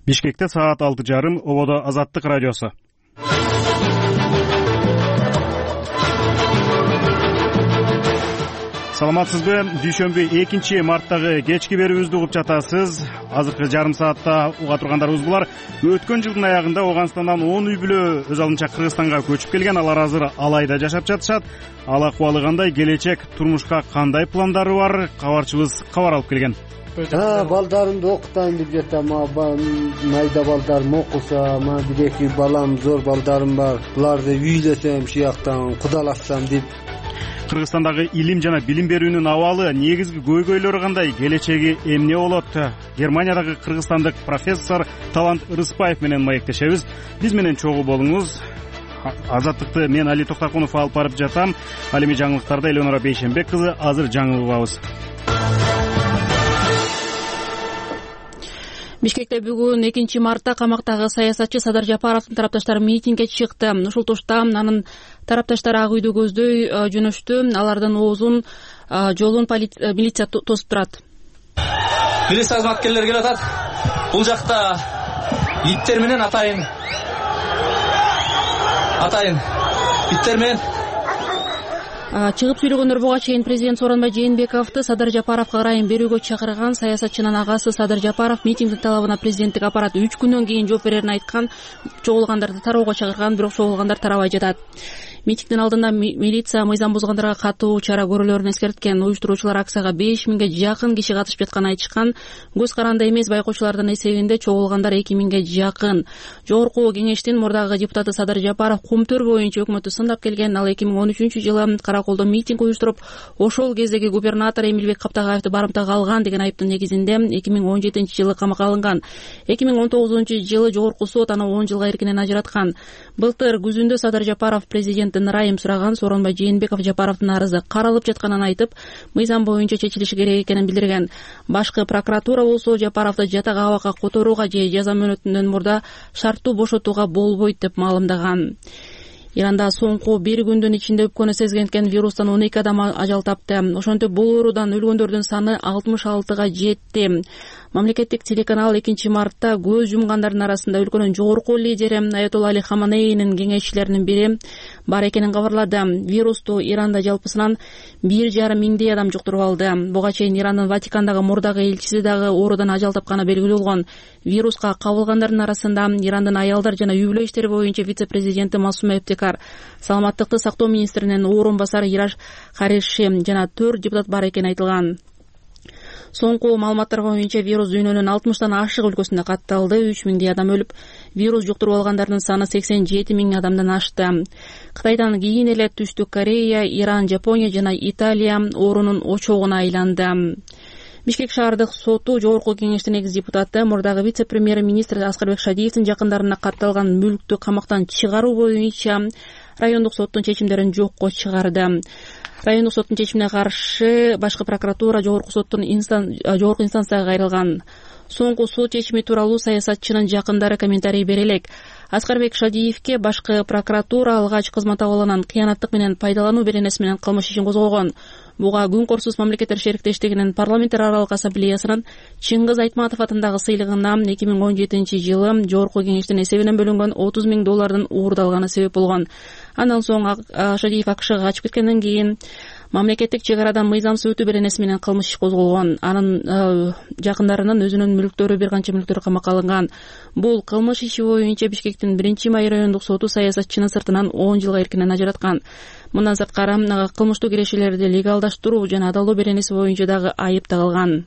Бишкекте саат 6:30, Ободо Азаттык радиосу. Саламатсызбы? Дүйшөмбү 2-марттагы кечки берүүбүздү угуп жатасыз. Азыркы жарым саатта уга тургандарыбыз булар. Өткөн жылдын аягында Ооганстандан 10 үй бүлө өз алдынча Кыргызстанга көчүп келген. Алар азыр Алайда жашап жатышат. Ал акыбалы кандай, келечек турмушка кандай пландары бар? Кабарчыбыз кабар алып келген. Балдарымды окутайын деп жатам. Майда балдарым окуса, бир-эки балам, зор балдарым бар. Буларды үйлөсөм, шияктан кудалашсам деп. Кыргызстандагы илим жана билим берүүнүн абалы, негизги көйгөйлөрү кандай, келечеги эмне болот? Германиядагы кыргызстандык профессор Талант Ырыспаев менен маектешебиз. Биз менен чогуу болуңуз. Азаттыкты мен Али Токтакунов алып барып жатам. Ал эми жаңылыктарда Элеонора Бейшенбек кызы азыр жаңылыбабыз. Бишкекте бүгүн 2-мартта камактагы саясатчы Садыр Жапаровдун тарапташтары митингге чыкты. Ушул тушта анын тарапташтары Ак үйдү көздөй жөнөштү. Алардын оозун жолун милиция тосуп турат. Милиция кызматкерлери келип атат. Бул жакта иттер менен атайын иттер менен чыгып сүйлөгөндөр буга чейин президент Сооронбай Жээнбековду Садыр Жапаровго ырайым берүүгө чакырган. Саясатчынын агасы Садыр Жапаров митингдин талабына президенттик аппарат 3 күндөн кийин жооп берерин айткан. Чогулгандарды тароого чакырган, бирок чогулгандар тарабай жатат. Митингдин алдында милиция мыйзам бузгандарга катуу чара көрүүлөрүн эскерткен. Уюштуруучулар акцияга 5000ге жакын киши катышып жатканын айтышкан. Көз каранды эмес байкоочулардын эсебинде чогулгандар 2000ге жакын. Жогорку кеңештин мурдагы депутаты Садыр Жапаров кумтөр боюнча өкмөттү сындап келген. Ал 2013-жылы Караколдо митинг уюштуруп, ошол кездеги губернатор Эмилбек Каптагаевди барымтага алган деген айыптын негизинде 2017-жылы камакка алынган. 2019-жылы жогорку сот аны 10 жылга эркинен ажыраткан. Былтыр күзүндө Садыр Жапаров президенттин ырайым сураган. Сооронбай Жээнбеков Жапаровдун арызы каралып жатканын айтып, мыйзам боюнча чечилиши керек экенин билдирген. Башкы прокуратура болсо Жапаровду жатак абакка которууга же жаза мөөнөтүнөн мурда шарттуу бошотууга болбойт деп маалымдаган. Иранда соңку бир күндүн ичинде өпкөнү сезген вирустан 12 адам ажал тапты. Ошентип бул оорудан өлгөндөрдүн саны 66га жетти. Мамлекеттик телеканал 2-мартта көз жумгандардын арасында өлкөнүн жогорку лидери Аятолла Али Хаманейнин кеңешчилеринин бири бар экенин кабарлады. Вирусту Иранда жалпысынан 1,5 миңдей адам жуктуруп алды. Буга чейин Ирандын Ватикандагы мурдагы элчиси дагы оорудан ажал тапканы белгилүү болгон. Вируска кабылгандардын арасында Ирандын аялдар жана үй бүлө иштери боюнча вице-президенти Масума Эптекар, саламаттыкты сактоо министринин орун басары Ираш Хариши жана 4 депутат бар экени айтылган. Соңку маалыматтар боюнча вирус дүйнөнүн 60тан ашык өлкөсүндө катталды. 3000 адам өлүп, вирус жуктуруп алгандардын саны 87 миң адамдан ашты. Кытайдан кийин эле Түштүк Корея, Иран, Жапония жана Италия оорунун очогуна айланды. Бишкек шаардык соту жогорку кеңештин экс депутаты, мурдагы вице-премьер-министр Аскарбек Шадиевдин жакындарына катталган мүлктү камактан чыгаруу боюнча райондук соттун чечимдерин жокко чыгарды. Райондук соттун чечимине каршы башкы прокуратура жогорку инстанцияга кайрылган. Соңку сот чечими тууралуу саясатчынын жакындары комментарий бере элек. Аскарбек Шадиевке башкы прокуратура алгач кызмат абалынан кыянаттык менен пайдалануу беренеси менен кылмыш ишин козгогон. Буга Күн Корсуз мамлекеттер шериктештигинин парламенттер аралык ассамблеясынын Чыңгыз Айтматов атындагы сыйлыгына 2017-жылы жогорку кеңештин эсебинен бөлүнгөн $30,000 уурдалганы себеп болгон. Андан соң Шадиев АКШга качып кеткенден кийин мамлекеттик чек арадан мыйзамсыз өтүү беренеси менен кылмыш иш козголгон. Анын жакындарынын өзүнүн мүлктөрү, бир канча мүлктөрү камакка алынган. Бул кылмыш иши боюнча Бишкектин 1-май райондук соту саясатчынын сыртынан 10 жылга эркинен ажыраткан. Мындан сырткары кылмыштуу кирешелерди легалдаштыруу жана адалдоо беренеси боюнча дагы айып тагылган.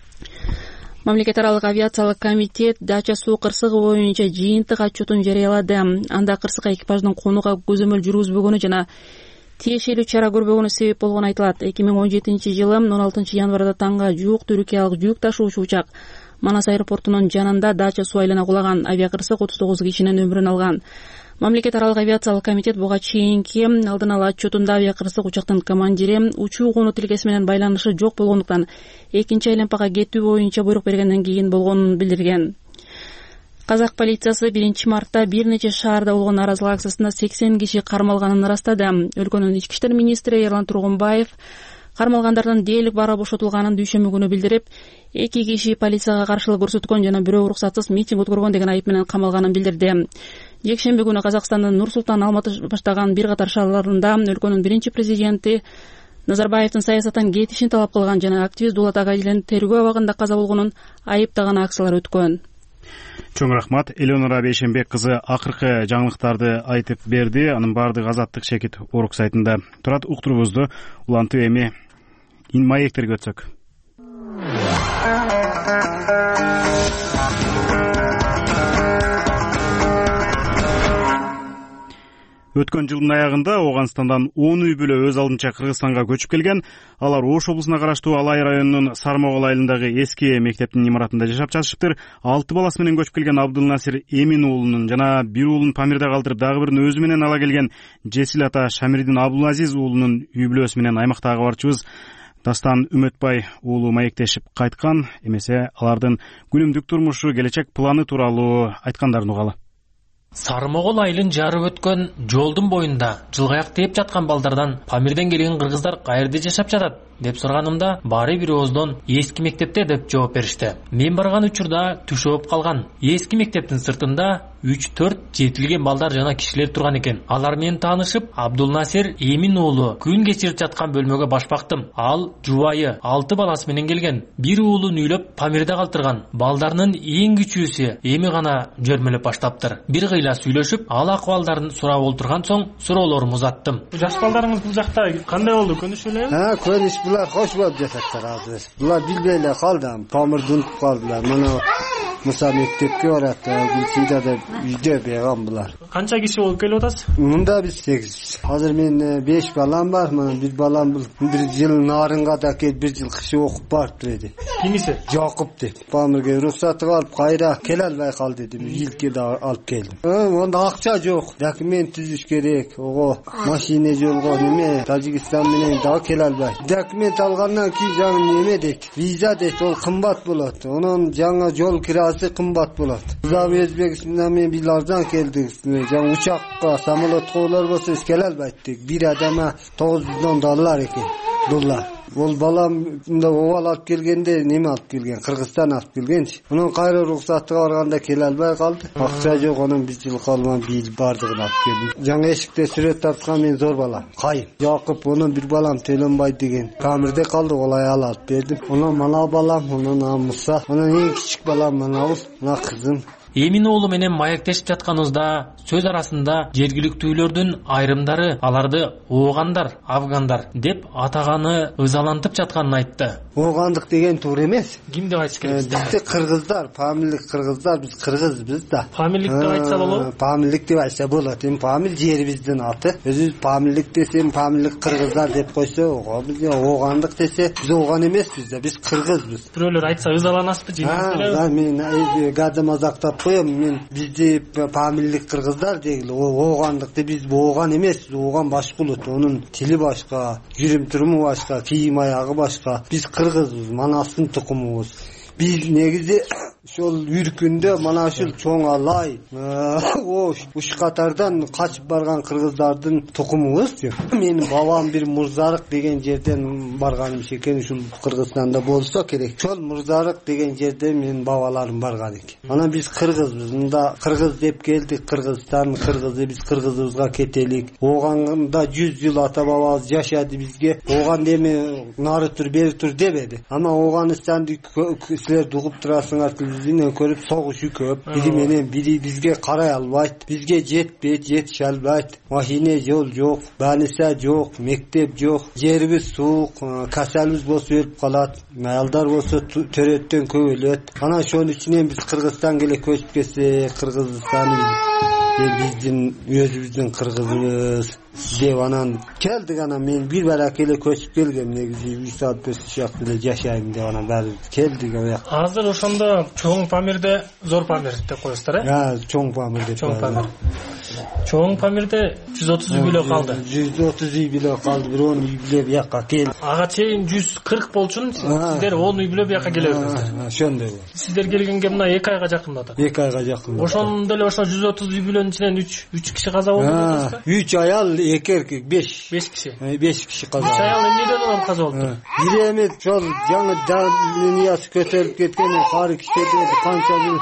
Мамлекет аралык авиациялык комитет Дача суу кырсыгы боюнча жыйынтык отчетун жарыялады. Анда кырсыкка экипаждын конууга көзөмөл жүргүзбөгөнү жана тиешелүү чара көрбөгөнү себеп болгону айтылат. 2017-жылы 16 январда таңга жуук түркиялык жүк ташуучу учак Манас аэропортунун жанында Дача суу айлана кулаган. Авиакырсык 39 кишинин өмүрүн алган. Мамлекет аралык авиациялык комитет буга чейинки алдын ала отчетунда авиакырсык учактын командири учуу конуу тилкеси менен байланышы жок болгондуктан экинчи айланпага кетүү боюнча буйрук бергенден кийин болгонун билдирген. Казак полициясы 1-мартта бир нече шаарда болгон нааразылык акциясында 80 киши кармалганын ырастады. Өлкөнүн ички иштер министри Эрлан Тургунбаев Кармалгандардын дээрлик бара бошотулганын дүйшөмбү күнү билдирип, 2 киши полицияга каршылык көрсөткөн жана бирөө уруксатсыз митинг өткөргөн деген айып менен камалганын билдирди. Жекшемби күнү Казакстандын Нур-Султан Алматы баштаган бир катар шаарларында өлкөнүн биринчи президенти Назарбаевдин саясаттан кетишин талап кылган жана активист Дулат Агайлен тергөө абагында каза болгонун айыптаган акциялар өткөн. Чоң рахмат. Элеонора Бейшенбек кызы акыркы жаңылыктарды айтып берди. Анын баардыгы Азаттык Шекит Орук сайтында турат. Уктурубузду улантып эми маектерге өтсөк. Өткөн жылдын аягында Оганстандан 10 үй бүлө өз алдынча Кыргызстанга көчүп келген. Алар Ош облусуна караштуу Алай районунун Сармогол айылындагы эски мектептин имаратында жашап жатышыптыр. 6 баласы менен көчүп келген Абдулнасир Эмин уулунун жана бир уулун Памирде калтырып, дагы бирин өзү менен ала келген Жесил ата Шамирдин Абдулазиз уулунун үй бүлөсү менен аймактагы кабарчыбыз Дастан Үмөтбай уулу маектешип кайткан. Эмесе алардын күнүмдүк турмушу, келечек планы тууралуу айткандарын угалы. Сармогол айылын жарып өткөн жолдун боюнда жылгаяк тээп жаткан балдардан Памирден келген кыргыздар каерде жашап жатат деп сураганымда баары бир ооздон эски мектепте деп жооп беришти. Мен барган учурда түшөп калган. Эски мектептин сыртында 3-4 жетилген балдар жана кишилер турган экен. Алар менен таанышып, Абдулнасир Эмин уулу күн кечирип жаткан бөлмөгө баш бактым. Ал жубайы 6 баласы менен келген. Бир уулун үйлөп Памирде калтырган. Балдарынын эң күчүүсү эми гана жөрмөлөп баштаптыр. Бир кыйла сүйлөшүп, ал акыбалдарын сурап олтурган соң суроолорумду узаттым. Жаш балдарыңыз бул жакта кандай болду? Көнүшүп элеби? Көнүш булар кош болуп жататтыр азыр. Булар билбей эле калды. Памирди унутуп калдылар. Мына Муса мектепке барат, Гүлсида да үйдө беган булар. Канча киши болуп келип атасыз? Мында биз 8. Азыр мен 5 балам бар. Мына бир балам бул бир жыл Нарынга да келип, бир жыл кышы окуп барыптыр эди. Кимиси? Жакып деп. Памирге рухсаты алып, кайра келе албай калды дедим. Илке да алып келдим. Онда акча жок. Документ түзүш керек. Ого, машина жолго неме, Тажикстан менен да келе албай. Документ алгандан кийин жаңы неме дейт. Виза дейт, ол кымбат болот. Онун жаңы жол кирасы кымбат болот. Зам Өзбекстандан мен бир арзан келдик. Жаңы учакка, самолотко олар болсо келе албайт. Бир адама $900 экен. Доллар. Ол балам мында овал алып келгенде неме алып келген, Кыргызстан алып келгенчи. Онун кайра рухсатыга барганда келе албай калды. Акча жок, онун бир жыл калган бир бардыгын алып келдим. Жаңы эшикте сүрөт тарткан мен зор балам. Кайым. Жакып, онун бир балам Төлөнбай деген. Памирде калды, олай алып бердим. Онун мана балам, онун Муса, онун эң кичик балам мына кызым. Эмин уулу менен маектешип жатканыбызда сөз арасында жергиликтүүлөрдүн айрымдары аларды оогандар, афгандар деп атаганы ызалантып жатканын айтты. Оогандык деген туура эмес. Ким деп айтыш керек? Бизде кыргыздар, фамилдик кыргыздар, биз кыргызбыз да. Фамилдик деп айтса болобу? Фамилдик деп айтса болот. Эми фамил жерибиздин аты. Өзүбүз фамилдик десем, фамилдик кыргыздар деп койсо, ого, биз оогандык десе, биз ооган эмеспиз да, биз кыргызбыз. Бирөөлөр айтса ызаланасызбы, жеңилсиңерби? Мен гадда мазактап коем, мен бизде фамилдик кыргыздар дегиле, оогандыкты биз ооган эмес, ооган башка улут, онун тили башка, жүрүм туруму башка, кийим аягы башка. Биз кыргызбыз, манастын тукумубуз. Биз негизи ошол үркүндө мана ушул чоң Алай, Ош, уш катардан качып барган кыргыздардын тукумубуз. Менин бабам бир Мурзарык деген жерден барган экен, ушул Кыргызстанда болсо керек. Ошол Мурзарык деген жерде менин бабаларым барган экен. Анан биз кыргызбыз. Мында кыргыз деп келдик, Кыргызстан кыргызы, биз кыргызыбызга кетелик. Ооганда 100 жыл ата бабабыз жашады бизге. Ооган деме нары тур, бери тур дебеди. Ама Ооганстанды силер дугуп турасыңар, телевизион көрүп, согушу көп. Бири менен бири бизге карай албайт, бизге жетпейт, жетише албайт. Машина жол жок, больница жок, мектеп жок, жерибиз суук, касалыбыз болсо өлүп калат, аялдар болсо төрөттөн көп өлөт. Анан ошонун үчүнөн биз Кыргызстан келе көчүп келсе, Кыргызстан биздин өзүбүздүн кыргызыбыз деп анан келдик. Анан мен бир барак эле көчүп келгем, негизи 3 саат 5 саат эле жашайм деп анан баары келдик. Азыр ошондо чоң Памирде, зор Памир деп коесуздар, чоң Памир деп. Чоң Памир. Чоң Памирде 130 үй бүлө калды. 130 үй бүлө калды. Бир 10 үй бүлө бияка келди. Ага чейин 140 болчун. Сиздер 10 үй бүлө бияка келебиздер. Ошондой. Сиздер келгенге мына 2 айга жакын атат. 2 айга жакын. Ошондо эле ошо 130 үй бүлөнүн ичинен 3 киши каза болду дейсизби? 3 аял, 2 эркек, 5 киши. 5 киши каза. 3 аял эмнеден улам каза болду? Бири эми жол жаңы линиясы көтөрүп кеткен кары кишилерди канча бир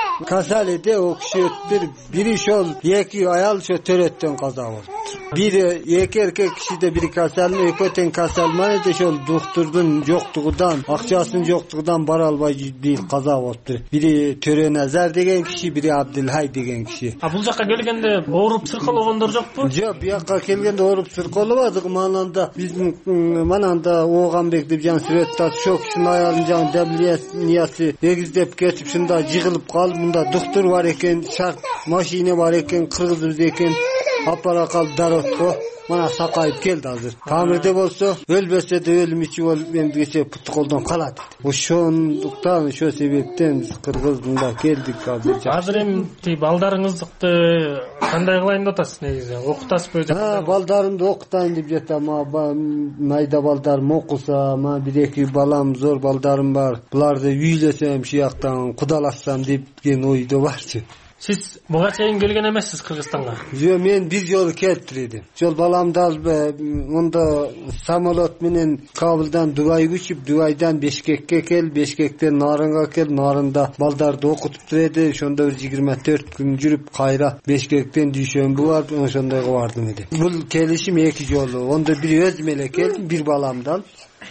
касал эди, о киши өттүр. Бири ошол 2 аял ошо төрөттөн каза болду. Бири 2 эркек кишиде бири касал, экөө тең касал менен ошол доктурдун жоктугунан, акчасынын жоктугунан бара албай бир каза болду. Бири Төрө Назар деген киши, бири Абдылхай деген киши. А бул жакка келгенде ооруп сыркалгондор жокпу? Жок, бияка келгенде ооруп сыркалбадык. Мананда биздин мананда Оганбек деп жан сүрөттө ошол кишинин аялын жан давлиясы эгиздеп кетип шунда жыгылып калды. Мында доктор бар экен, шарт машина бар экен, кыргызбыз экен. Апара калды даротко. Мана сакайып келди азыр. Памирде болсо, өлбөсө да өлүм ичи болуп эмдигече пут колдон калат. Ошондуктан, ошо себептен биз Кыргызда келдик азыр. Азыр эми балдарыңызды кандай кылайын деп атасыз негизи? Окутасызбы? Балдарымды окутайын деп жатам. Майда балдарым окуса, бир 2 балам, зор балдарым бар. Буларды үйлөсөм, шияктан кудалашсам деген ойдо барчы. Siz буга чейин келген эмессиз Кыргызстанга? Жок, мен бир жолу келип элем. Жол баламды алып, монда самолет менен Кабылдан Дубайга учуп, Дубайдан Бишкекке кел, Бишкектен Нарынга кел, Нарында балдарды окутуп турду. Ошондо 24 күн жүрүп, кайра Бишкектен дүйшөмбү барып, ошондойго бардым эле. Бул келишим 2 жолу. Онда бир өзүм эле келдим, бир баламды алып.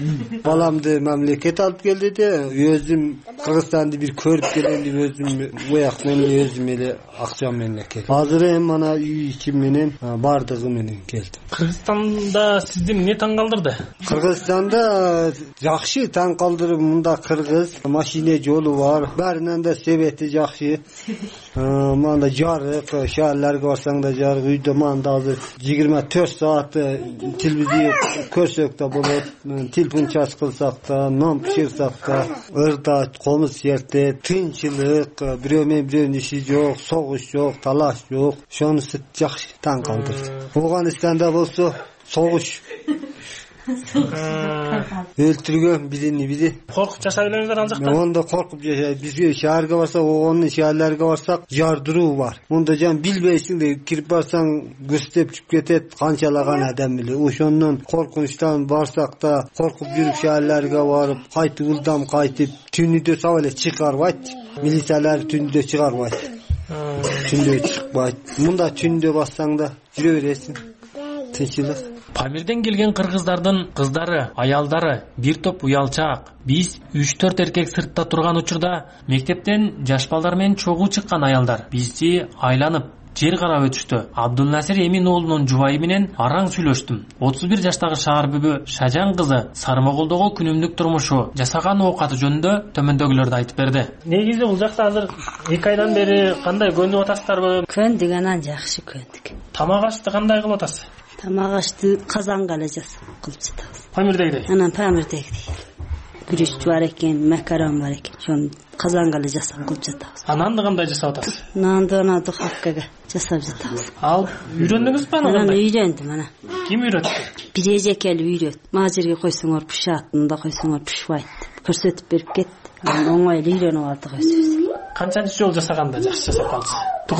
Баламды мамлекет алып келди де, өзүм Кыргызстанды бир көрүп келем деп өзүм буяк менен өзүм эле акчам менен келдим. Азыр эми мана үй ичим менен бардыгы менен келдим. Кыргызстанда сизди эмне таң калдырды? Кыргызстанда жакшы таң калдырып, мында кыргыз, машина жолу бар, баарынан да себети жакшы. Мында жарык, шаарларга барсаң да жарык, үйдө мында азыр 24 саат телевизия көрсөк да болот. Телефон чарж кылсак да, нон пиширсак да, ырда, комуз сертет, тынчылык, бирөө менен бирөөнүн иши жок, согуш жок, талаш жок. Ошонусу жакшы таң калдырды. Афганистанда болсо согуш. Өлтүргөн бири. Коркуп жашай элеңиздер ал жакта? Монда коркуп жашайт. Бизге шаарга барсак, огондун шаарларга барсак, жардыруу бар. Монда жан билбейсиң да, кирип барсаң көстөп чүп кетет, канчалаган адам эле. Ошондон коркунучтан барсак да, коркуп жүрүп шаарларга барып, кайтып ылдам кайтып, түнүдө сап эле чыгарбайт. Милициялар түнүдө чыгарбайт. Түндө чыкпайт. Мында түндө бассаң да жүрө бересиң. Тынчылык. Памирден келген кыргыздардын кыздары, аялдары, бир топ уялчаак, биз 3-4 эркек сыртта турган учурда мектептен жаш балдар менен чогуу чыккан аялдар бизди айланып жер карап өтүштү. Абдулнасир Эмин уулунун жубайы менен араң сүйлөштүм. 31 жаштагы шаар бүбү Шажан кызы Сармоголдогу күнүмдүк турмушу, жасаган оокаты жөнүндө төмөндөгүлөрдү айтып берди. Негизи бул жакта азыр 2 айдан бери кандай көнүп атасыздарбы? Көндүк, анан жакшы көндүк. Тамак ашты кандай кылып атасыз? Тамак ашты казанга эле кылып жатабыз. Памирдегидей? Анан Памирдегидей. Күрүч бар экен, макарон бар экен. Ошону казанга эле жасап кылып жатабыз. Нанды кандай жасап атасыз? Нанды ана духовкага жасап жатабыз. Ал үйрөндүңүзбү аны? Анан үйрөндүм ана. Ким үйрөттү? Бир эжекел үйрөт. Мага жерге койсоңор пышат, мында койсоңор пышбайт. Көрсөтүп берип кетти. Оңой эле үйрөнүп алдык өзүбүз. Канчанчы жол жасаганда жакшы жасап калдыңыз?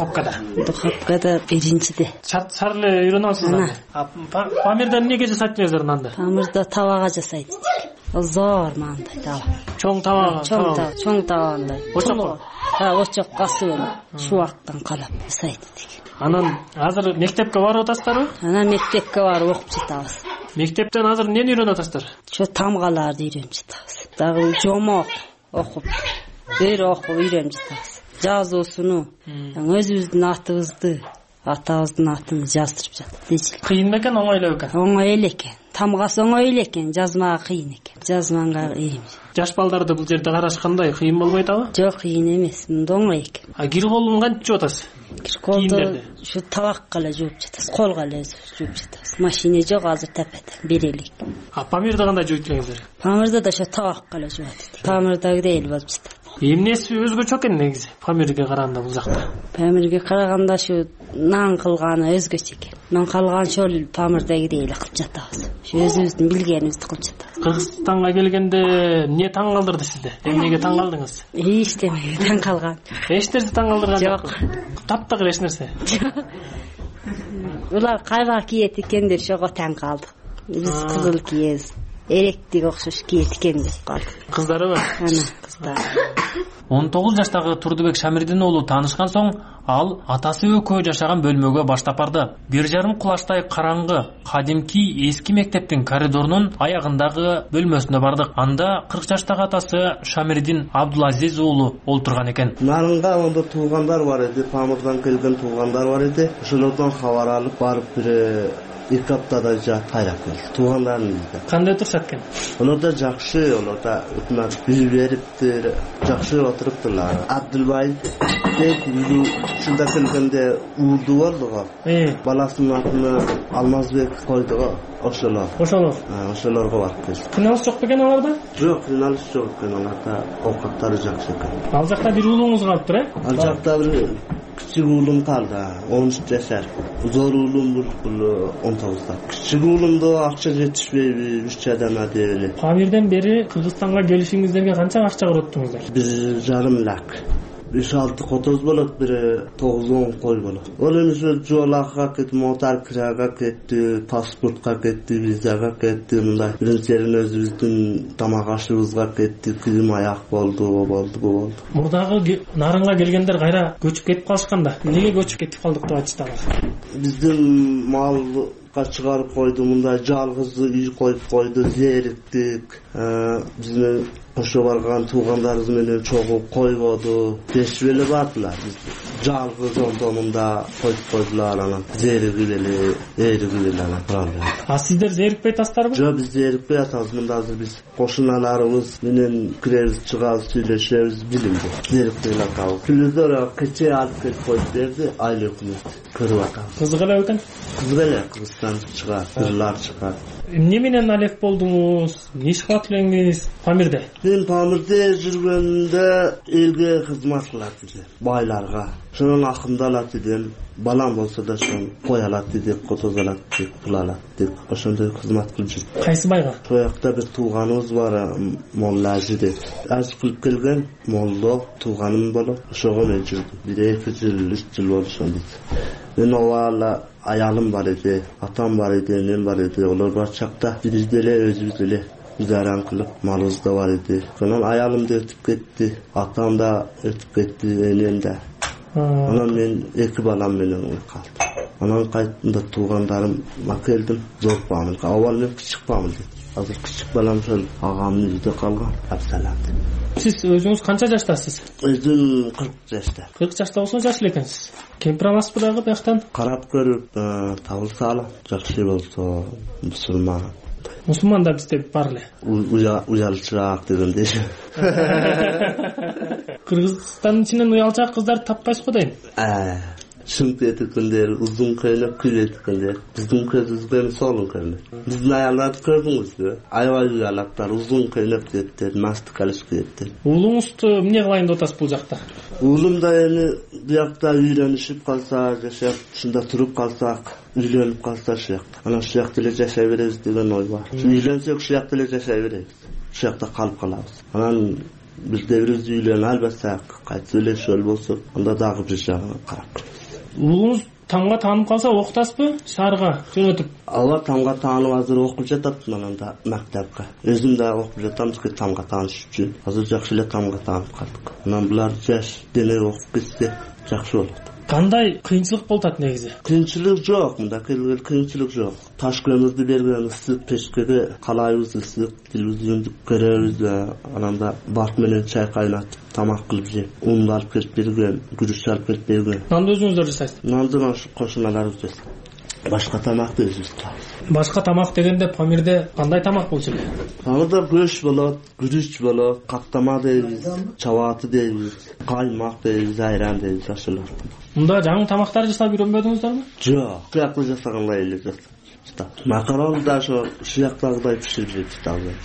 Духовкада биринчиде. Сар эле үйрөнүп алсыздар. Памирда эмнеге жасайт элеңиздер нанды? Памирда табага жасайт. Зор мындай таба. Чоң таба. Чоң табандай. Очок. Очок касы менен шубактан калап жасайт. Анан азыр мектепке барып атасыздарбы? Анан мектепке барып окуп жатабыз. Мектептен азыр эмнени үйрөнүп атасыздар? Ошо тамгаларды үйрөнүп жатабыз. Дагы жомок окуп, үйрөнүп жатабыз. Жазуусуну, өзүбүздүн атыбызды, атабыздын атын жаздырып жатат. Кыйын бекен, оңой эле бекен? Оңой эле экен. Тамгасы оңой эле экен, жазмага кыйын экен. Жазманга эми. Жаш балдарды бул жерде караш кандай? Кыйын болбойт абы? Жок, кыйын эмес. Мында оңой экен. Кир колун кантип жууп атасыз? Кир колду ушу табакка эле жууп жатабыз, колго эле жууп жатабыз. Машина жок азыр тапет, берелик. Памирда кандай жууйт элеңиздер? Памирда да ошо табакка эле жуат. Памирдагыдай эле болуп жатат. эмнеси өзгөчө экен негизи Памирге караганда бул жакта? Памирге караганда ушу нан кылганы өзгөчө экен. Мен калган шол Памирдегидей эле кылып жатабыз. Ушу өзүбүздүн билгенибизди кылып жатабыз. Кыргызстанга келгенде эмне таң калтырды сизди? Эмнеге таң калдыңыз? Эчтемеге таң калган. Эч нерсе таң калтырган жок? Таптагыр эч нерсе? Улар кайбак кийет экен деп ошого таң калдык. Биз кызыл кийебиз. Эректиге окшош кийет экен деп калдык. Кыздарыбы? Ана кыздар. 19 жаштагы Турдубек Шамирдин уулу таанышкан соң ал атасы экөө жашаган бөлмөгө баштап барды. 1,5 кулачтай караңгы, кадимки эски мектептин коридорунун аягындагы бөлмөсүнө бардык. Анда 40 жаштагы атасы Шамирдин Абдулазиз уулу олтурган экен. Нарынга онда туугандар бар эди, Памирдан келген туугандар бар эди. Ошолордон кабар алып барып бир 2 аптада кайрап келди. Туугандарын изде. Кандай турушат экен? Олар да жакшы, олар да өкмөт үй бериптир, жакшы отуруптурлар. Абдулбай деп ушунда келгенде уулду болду го. Баласынын атын Алмазбек койду го. Ошолорго барып келди. Кыналыш жок бекен аларда? Жок, кыналыш жок экен, аларда оокаттары жакшы экен. Ал жакта бир уулуңуз калыптыр, Ал жакта бир кичик уулум калды, 13 жашар. Зор уулум бул 19-да. Кичик уулумду акча жетишпейби, 3 адам дебели. Памирден бери Кыргызстанга келишиңиздерге канча акча көрөттүңүздөр? 1,5 лак. 5-6 котоз болот, бир 9-10 кой болот. Ол эми жолакка кетти, мотор кирага кетти, паспортка кетти, визага кетти, мындай биринчиден өзүбүздүн тамак ашыбызга кетти, кийим аяк болду. Мурдагы Нарынга келгендер кайра көчүп кетип калышканда, эмнеге көчүп кетип калдык деп айтыштар? Биздин малга чыгарып койду, мындай жалгыз үй коюп койду, зериктик. Биздин кошо барган туугандарыбыз менен чогуу койбоду, бешип эле бардылар. Жалгыз ондомунда коюп койдулар, анан зеригип эле анан. А сиздер зерикпей атасыздарбы? Жок, биз зерикпей атабыз. Мында азыр биз кошуналарыбыз менен киребиз, чыгабыз, сүйлөшөбүз, билимди. Зерикпей атабыз. Күлүздөр кече алып келип коюп берди, айыл өкмөт. Көрүп атабыз. Кызык эле экен. Кызык эле, Кыргызстан чыгат, ырлар чыгат. Эмне менен алек болдуңуз? Не иш кылат элеңиз Памирде? Мен Памирде жүргөндө элге кызмат кылат элем, байларга. Ошонун акында алат элем. Балам болсо да ошон кой алат деп, котоз алат деп, пул алат деп, ошондой кызмат кылып жүрдүм. Кайсы байга? Тоякта бир тууганыбыз бар, Моллажы деп. Аз кылып келген молдо тууганым болот. Ошого мен жүрдүм. 1-2 жыл, 3 жыл болду ошондо. Мен ала аялым бар эди, атам бар эди, мен бар эди. Олар бар чакта биз деле өзүбүз эле гүзаран кылып малыбыз да бар эди. Анан аялым да өтүп кетти, атам да өтүп кетти, энем да. Анан мен 2 балам менен калдым. Анан кайтында туугандарыма келдим, зор Памирге. Авал мен кичик Памир деп. Азыр кичик балам ошол агамдын үйдө калган, Абсалам деп. Сиз өзүңүз канча жаштасыз? Өзүм 40 жашта. 40 жашта болсо жаш эле экенсиз. Кемпир аласызбы дагы бияктан? Карап көрүп, табылса алам. Жакшы болсо мусулман. Мусулман да бизде бар эле. Уялчаак дегендей. Кыргызстандын ичинен уялчаак кыздарды таппайсыз го дейм. Шымкент эткендер, узун көйлөк күйөт эткендер. Биздин көзүбүздөн солун көрүнөт. Биздин аялдарды көрдүңүзбү? Аябай уялактар, узун көйлөк кийиптер, мастык алыш кийиптер. Уулуңузду эмне кылайын деп атасыз бул жакта? Уулум да эми биякта үйлөнүшүп калса, жашап, ушунда туруп калсак, үйлөнүп калса ушул жакта. Анан ушул жакта эле жашай беребиз деген ой бар. Үйлөнсөк ушул жакта эле жашай беребиз. Ушул жакта калып калабыз. Анан бизде бирибиз үйлөнүп албасак, кайтып эле ошол болсок, анда дагы бир жагына карап. Уулуңуз тамга таанып калса окутасызбы? Шаарга жөнөтүп? Ооба, тамга таанып азыр окуп жатат, ананда мектепке. Өзүм да окуп жатам, тамга тааныш үчүн. Азыр жакшы эле тамга таанып калдык. Анан булар жаш дене окуп кетсе жакшы болот. Кандай кыйынчылык болот негизи? Кыйынчылык жок, мында келген кыйынчылык жок. Таш көмүрдү берген ысык пешкеге калайбыз, ысык телевизионду көрөбүз, ананда барк менен чай кайнатып тамак кылып жеп, унду алып келип берген, күрүч алып келип берген. Нанды өзүңүздөр жасайсыз? Нанды кошуналарыбыз жасайт. Башка тамакты өзүбүз кылабыз. Башка тамак дегенде Памирде кандай тамак болчу эле? Памирде көш болот, күрүч болот, каттама дейбиз, чабаты дейбиз, каймак дейбиз, айран дейбиз, ошолор. Мында жаңы тамактар жасап үйрөнбөдүңүздөрбү? Жок, кыякты жасагандай эле жасап. Макарон да ошо жактагыдай пиширип жатабыз.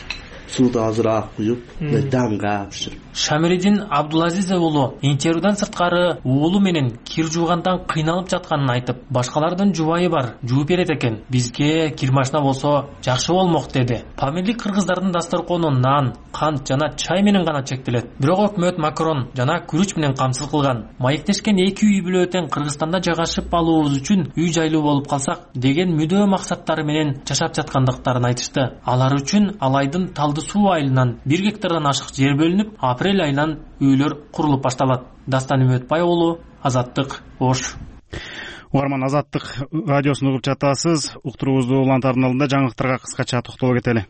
сууда азыраак куюп дамга бышырып. Шамиридин Абдулазизов уулу интервьюдан сырткары уулу менен кир жуугандан кыйналып жатканын айтып, башкалардын жубайы бар, жууп берет экен. Бизге кир машина болсо жакшы болмок деди. Памирлик кыргыздардын дасторкону нан, кант жана чай менен гана чектелет. Бирок өкмөт макарон жана күрүч менен камсыз кылган. Маектешкен эки үй бүлө тең Кыргызстанда жайгашып алуубуз үчүн үй жайлуу болуп калсак деген мүдөө максаттары менен жашап жаткандыктарын айтышты. Алар үчүн Алайдын Талды суу айылынан 1 гектардан ашык жер бөлүнүп, апрель айынан үйлөр курулуп башталат. Дастан Үмөтбай уулу, Азаттык, Ош. Угарман, Азаттык радиосун угуп жатасыз. Уктуруубузду улантардын алдында жаңылыктарга кыскача токтоло кетели.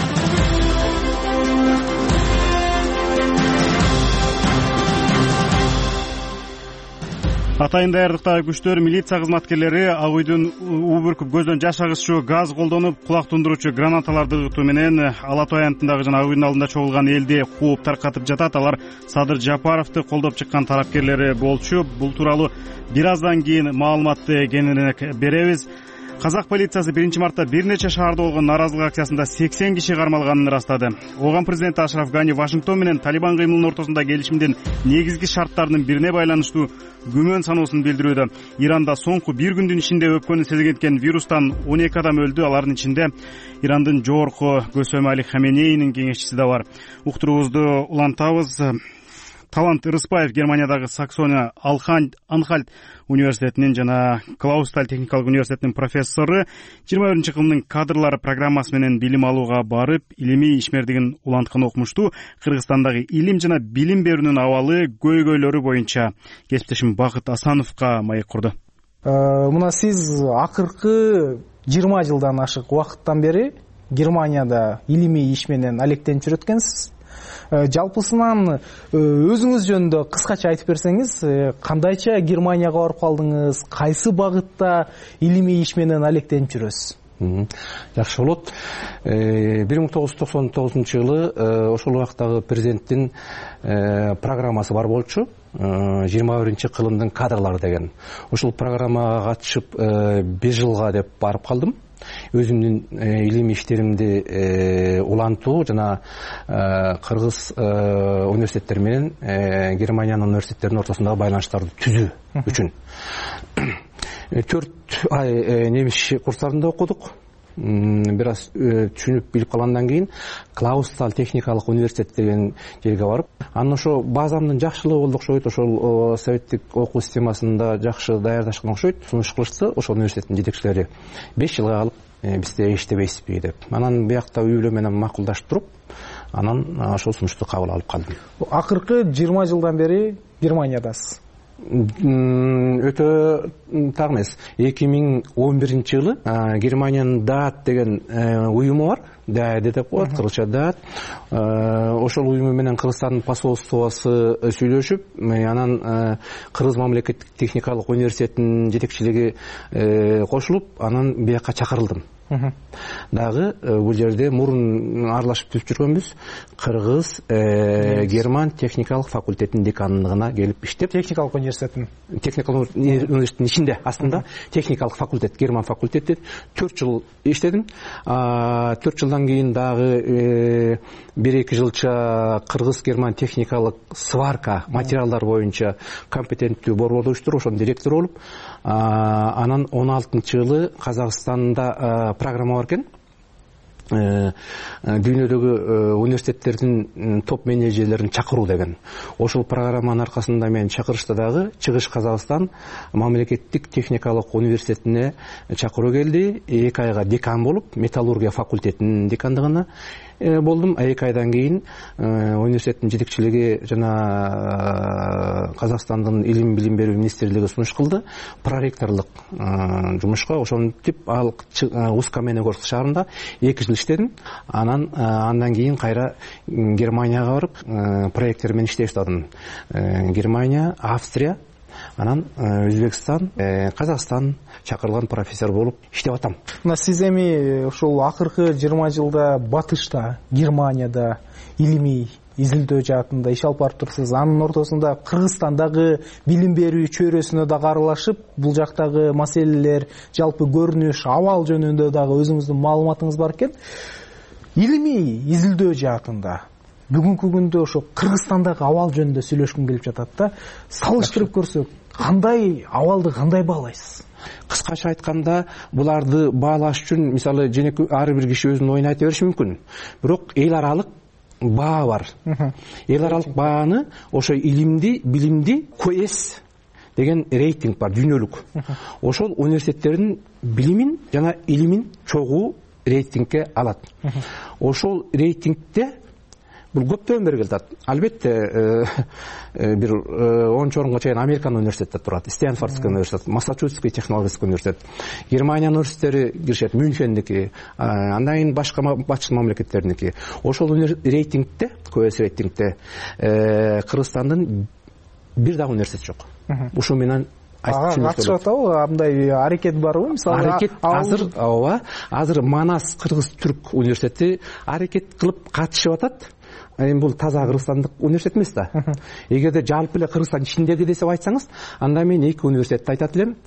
Атайын даярдыктагы күчтөр милиция кызматкерлери ак үйдүн уу бүркүп көздөн жаш агызчу газ колдонуп, кулак тундуруучу гранаталарды ыгытуу менен Ала Тоо аянтындагы жана ак үйдүн алдында чогулган элди кууп таркатып жатат. Алар Садыр Жапаровду колдоп чыккан тарапкерлери болчу. Бул тууралуу бир аздан кийин маалыматты кеңиреээк беребиз. Казак полициясы 1-мартта бир нече шаарда болгон нааразылык акциясында 80 киши кармалганын ырастады. Ооган президент Ашраф Гани Вашингтон менен Талибан кыймылынын ортосунда келишимдин негизги шарттарынын бирине байланыштуу күмөн саноосун билдирүүдө. Иранда соңку бир күндүн ичинде өпкөнү сезген вирустан 12 адам өлдү. Алардын ичинде Ирандын жогорку көсөмү Али Хаменейнин кеңешчиси да бар. Уктуруубузду улантабыз. Талант Рыспаев Германиядагы Саксония Анхальт университетинин жана Клаусталь техникалык университетинин профессору 21-кылымдын кадрлары программасы менен билим алууга барып, илимий ишмердигин уланткан окумуштуу. Кыргызстандагы илим жана билим берүүнүн абалы, көйгөйлөрү боюнча кесиптешим Бакыт Асановго маек курду. Мына сиз акыркы 20 жылдан ашык убакыттан бери Германияда илимий иш менен алектенип жүрөткенсиз. Жалпысынан өзүңүз жөнүндө кыскача айтып берсеңиз, кандайча Германияга барып калдыңыз, кайсы багытта илимий иш менен алектенип жүрөсүз? Жакшы болот. 1999-жылы ошол убактагы президенттин программасы бар болчу. 21-кылымдын кадрлары деген. Ошол программага катышып 5 жылга деп барып калдым. Өзүмдүн илимий иштеримди улантуу жана кыргыз университеттери менен Германиянын университеттеринин ортосундагы байланыштарды түзүү үчүн 4 ай немис курстарында окудук. Бир аз түшүнүп билип калгандан кийин Клаусталь техникалык университет деген жерге барып, анын ошо базамдын жакшылыгы болду окшойт. Ошол советтик окуу системасында жакшы даярдашкан окшойт. Сунуш кылышты ошол университеттин жетекчилери 5 жылга калып, бизде иштебейсизби деп. Анан биякта үй бүлө менен макулдашып туруп, анан ошол сунушту кабыл алып калдым. Акыркы 20 жылдан бери Германиядасыз. Өтө так эмес. 2011-жылы Германиянын ДААТ деген уюму бар. ДААТ деп коет, кыргызча ДААТ. Ошол уюму менен Кыргызстандын посолствосу сүйлөшүп, анан Кыргыз мамлекеттик техникалык университетинин жетекчилиги кошулуп, анан бияка чакырылдым. Дагы бул жерде мурун аралашып түзүп жүргөнбүз. Кыргыз Герман техникалык факультетинин декандыгына келип иштеп, техникалык университеттин ичинде астында техникалык факультет, Герман факультети 4 жыл иштедим. 4 жылдан кийин дагы 1-2 жылча Кыргыз Герман техникалык сварка материалдар боюнча компетенттүү борбордуштур, ошонун директору болуп, анан 16-жылы Казакстанда программа бар экен. Дүйнөдөгү университеттердин топ менеджерлерин чакыруу деген. Ошол программанын аркасында мен чакырышты дагы Чыгыш Казакстан мамлекеттик техникалык университетине чакыруу келди. 2 айга декан болуп, металлургия факультетинин декандыгына болдум. 2 айдан кийин университеттин жетекчилиги жана Казакстандын илим билим берүү министрлиги сунуш кылды. Проректорлук жумушка ошентип ал Ускаменогорск шаарында 2 жыл иштедим. Андан кийин кайра Германияга барып, проекттер менен иштей баштадым. Германия, Австрия, анан Өзбекстан, Казакстан чакырылган профессор болуп иштеп атам. Мына сиз эми ошол акыркы 20 жылда батышта, Германияда илимий изилдөө жаатында иш алып барып турсуз. Анын ортосунда Кыргызстандагы билим берүү чөйрөсүнө дагы аралашып, бул жактагы маселелер, жалпы көрүнүш, абал жөнүндө дагы өзүңүздүн маалыматыңыз бар экен. илимий изилдөө жаатында бүгүнкү күндө ошо Кыргызстандагы абал жөнүндө сүйлөшкүм келип жатат да. Салыштырып көрсөк, кандай абалды кандай баалайсыз? Кыскача айтканда, буларды баалаш үчүн мисалы ар бир киши өзүнүн оюн айта бериши мүмкүн. Бирок эл аралык баа бар. Эл аралык бааны ошо илимди, билимди QS деген рейтинг бар, дүйнөлүк. Ошол университеттердин билимин жана илимин чогуу рейтингке алат. Ошол рейтингде бул көптөн бери келатат. Албетте бир 10 орунга чейин Американ университетте турат, Стэнфордский университет, Массачусетский технологический университет, Германия университеттери киришет, Мюнхендики, андан кийин башка батыш мамлекеттердики. Ошол рейтингде, QS рейтингде Кыргызстандын бир дагы университет жок. Ушул менен катышып атабы? Андай аракет барбы? Мисалы аракет азыр Манас кыргыз-түрк университети аракет кылып катышып атат. Эми бул таза кыргызстандык университет эмес да. Эгерде жалпы эле Кыргызстан ичиндеги деп айтсаңыз, анда мен эки университетти айтат элем.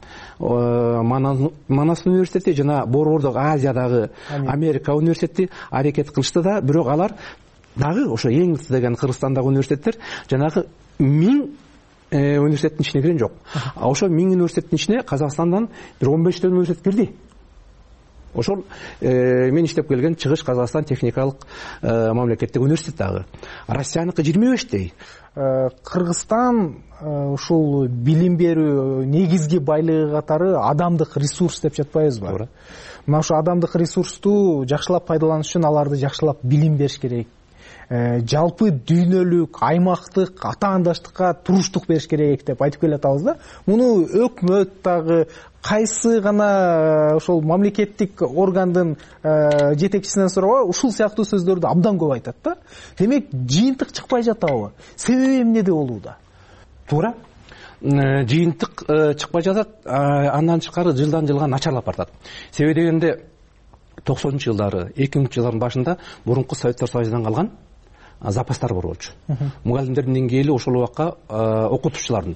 Манас университети жана Борбордук Азиядагы Америка университети аракет кылышты да, бирок алар дагы ошо эң ыкты деген Кыргызстандагы университеттер жанагы 1000 университеттин ичине кирген жок. Ошо 1000 университеттин ичине Казакстандан бир 15 университет кирди. Ошол мен иштеп келген Чыгыш Казакстан техникалык мамлекеттик университет дагы. Россияныкы 25 Кыргызстан ушул билим берүү негизги байлыгы катары адамдык ресурс деп жатпайбызбы? Мына ошо адамдык ресурсту жакшылап пайдаланыш үчүн аларды жакшылап билим бериш керек. Жалпы дүйнөлүк, аймактык, атаандаштыкка туруштук бериш керек деп айтып келатабыз да. Муну өкмөт дагы кайсы гана ошол мамлекеттик органдын жетекчисинен сурабы, ушул сыяктуу сөздөрдү абдан көп айтат да. Демек, жыйынтык чыкпай жатабы? Себеби эмнеде болууда? Туура. Жыйынтык чыкпай жатат, андан тышкары жылдан жылга начарлап баратат. Себеби дегенде 90-жылдары, 2000-жылдардын башында мурунку Советтер Союзунан калган запастар бар болчу. Мугалимдердин деңгээли ошол убакка окутуучулардын,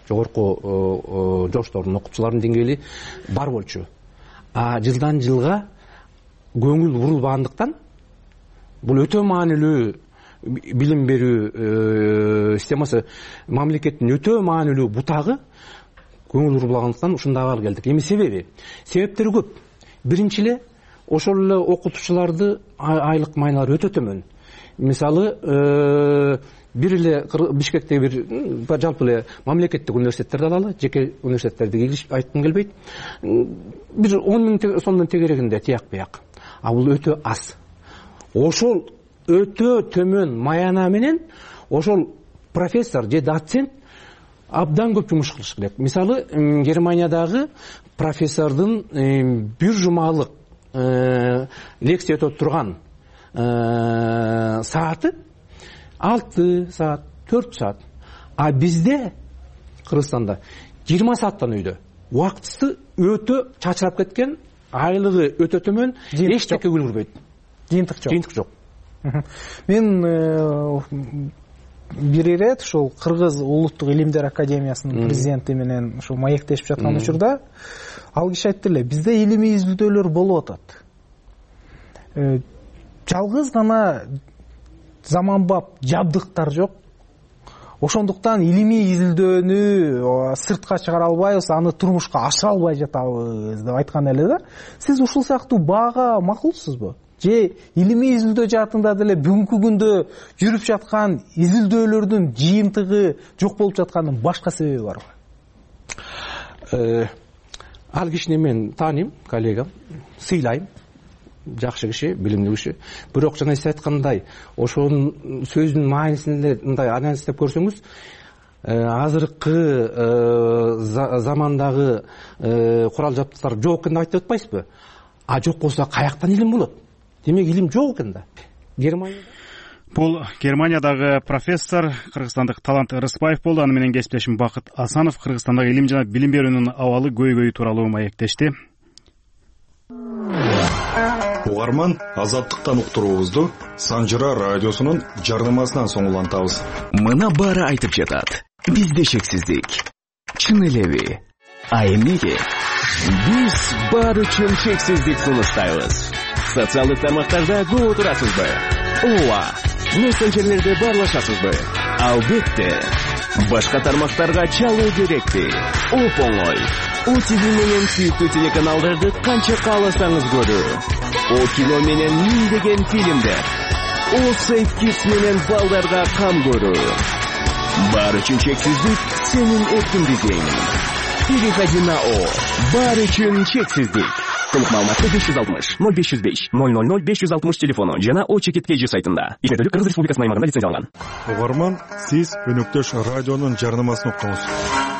жогорку жоштордун окутуучулардын деңгээли бар болчу. Жылдан жылга көңүл бурулбагандыктан бул өтө маанилүү билим берүү системасы, мамлекеттин өтө маанилүү бутагы көңүл бурулбагандыктан ушундай абал келдик. Эми себептери көп. Биринчи эле ошол эле окутуучуларды айлык майлары өтө төмөн. Мисалы, бир эле Бишкектеги бир жалпы эле мамлекеттик университеттерди алалы, жеке университеттерди айткым келбейт. Бир 10 000 сомдун тегерегинде тияк-бияк. Бул өтө аз. Ошол өтө төмөн маяна менен ошол профессор же доцент абдан көп жумуш кылыш керек. Мисалы, Германиядагы профессордун бир жумалык лекция өтөп турган сааты 6 саат, 4 саат. Бизде Кыргызстанда 20 сааттан үйдө. Убактысы өтө чачырап кеткен, айлыгы өтө төмөн, эчтеке үлгүрбөйт. Жыйынтык жок. Мен бир ирет ушул Кыргыз улуттук илимдер академиясынын президенти менен ушул маектешип жаткан учурда ал киши айтты эле, бизде илимий изилдөөлөр болуп атат. Жалгыз гана заманбап жабдыктар жок. Ошондуктан илимий изилдөөнү сыртка чыгара албайбыз, аны турмушка ашыра албай жатабыз деп айткан эле да. Сиз ушул сыяктуу баага макулсузбу? Же илимий изилдөө жаатында деле бүгүнкү күндө жүрүп жаткан изилдөөлөрдүн жыйынтыгы жок болуп жатканын башка себеби барбы? Ал кишини мен тааныйм, коллегам, сыйлайм. Жакшы киши, билимдүү киши. Бирок жана сиз айткандай, ошонун сөзүнүн маанисин эле мындай анализдеп көрсөңүз, азыркы замандагы курал жабдыктар жок экен деп айтып атпайсызбы? Жок болсо каяктан илим болот? Демек илим жок экен да. Бул Германиядагы профессор, кыргызстандык Талант Ырыспаев болду. Аны менен кесиптешим Бакыт Асанов Кыргызстандагы илим жана билим берүүнүн абалы көйгөйү тууралуу маектешти. Угарман, азаттыктан уктуруубузду Санжыра радиосунун жарнамасынан соң улантабыз. Мына баары айтып жатат. Бизде шексиздик. Чын элеби? Эмнеге? Биз баары үчүн шексиздик сунуштайбыз. Социалдык тармактарда көп отурасызбы? Ооба. Мессенджерлерде баарлашасызбы? Албетте. Башка тармактарга чалуу керекпи? Оп-оңой. ОТВ менен сүйүктүү телеканалдарды канча кааласаңыз көрүү. О кино менен миңдеген фильмдер. О Сейф Kids менен балдарга кам көрүү. Баары үчүн чексиздик сенин эркиндигиң. Переходи на О. Баары үчүн чексиздик. Толук маалыматты 560 0505 000 560 телефону жана O-Чекит.kg сайтында. Иштетүүлүк Кыргыз Республикасынын аймагында лицензияланган. Угарман, сиз Өнөктөш радионун жарнамасын уктуңуз.